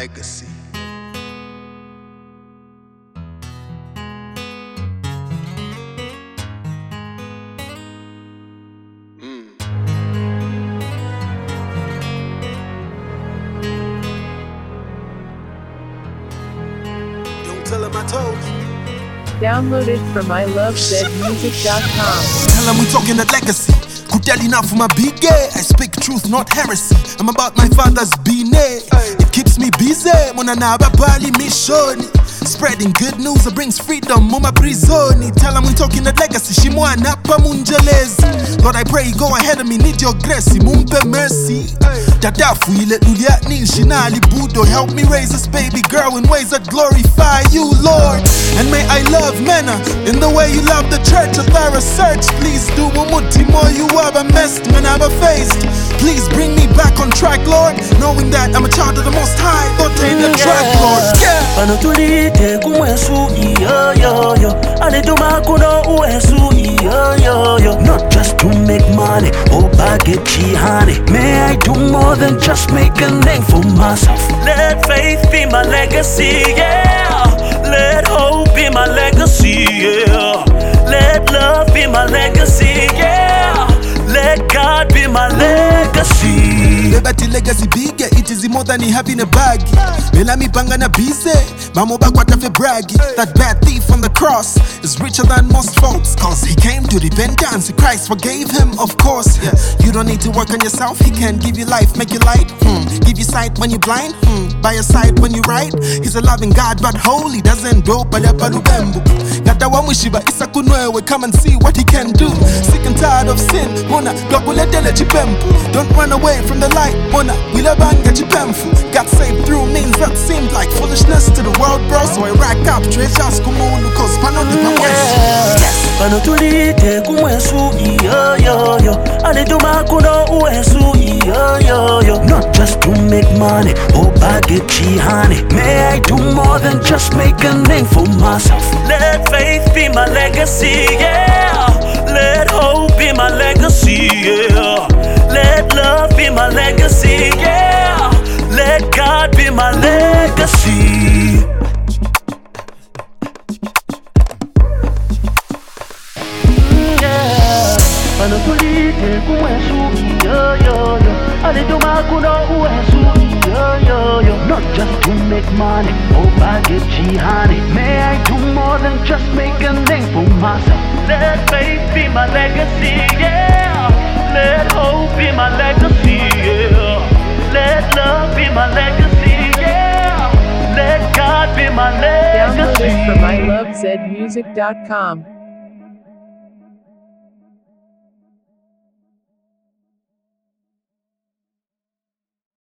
legacy. Don't tell him I told you. Download it from ilovezmusic.com. Tell him we talking that legacy. Good enough for my big gay. I speak truth, not heresy. I'm about my father's bine. It keeps me busy. Mona naba bali mishoni. Spreading good news that brings freedom. Mama prisoni. Tell him we talking that legacy. Shimwa napa munjelezi. Lord, I pray, go ahead of me. Need your grace. Mumpe mercy. Dadafu ile duliat nil shinali budo. Help me raise this baby girl in ways that glorify you, Lord. And may I love Mena in the way you love the church. Of our search, please do mumuti more you have a messed, man I've faced. Please bring me back on track, Lord. Knowing that I'm a child of the Most High. Don't take the track, Lord. Panotulite kumwesu iyo. Aliduma kuno uesu iyo. Not just to make money or bagechi honey. May I do more than just make a name for myself. Let faith be my legacy, yeah. Let hope be my legacy, yeah. Let love be my legacy, yeah. Let God be my legacy. Liberty legacy big, it is more than having a bag. Mela mi panga na busy, mamo bakwata fe braggy. That bad thief on the cross is richer than most folks, cause he came to repentance. Christ forgave him, of course. Yeah. You don't need to work on yourself, he can give you life, make you light. Give you sight when you're blind, by your side when you right. He's a loving God but holy, doesn't do palupembu. Gata wa mwishiba isa kunwewe, come and see what he can do. Sick and tired of sin, mona globuletele chipempu. Don't run away from the light, mona wilabanga chipemfu. Got saved through means that seemed like foolishness to the world, bro. So I rack up treasures kumunu cause panoni pamwesu. Panotulite kumwesu iyo. Aliduma kuno uesu iyo. Not just to make money or bagechi honey. May I do more than just make a name for myself. Let faith be my legacy, yeah. Let hope be my legacy, yeah. Let love be my legacy, yeah. Let God be my legacy. Panotulite kumwesu iyo. Aliduma kuno uesu iyo. Not just to make money or bagechi honey. May I do more than just make a name for myself. Let faith be my legacy, yeah. Let hope be my legacy, yeah. Let love be my legacy, yeah. Let God be my legacy. Download it from ilovezmusic.com.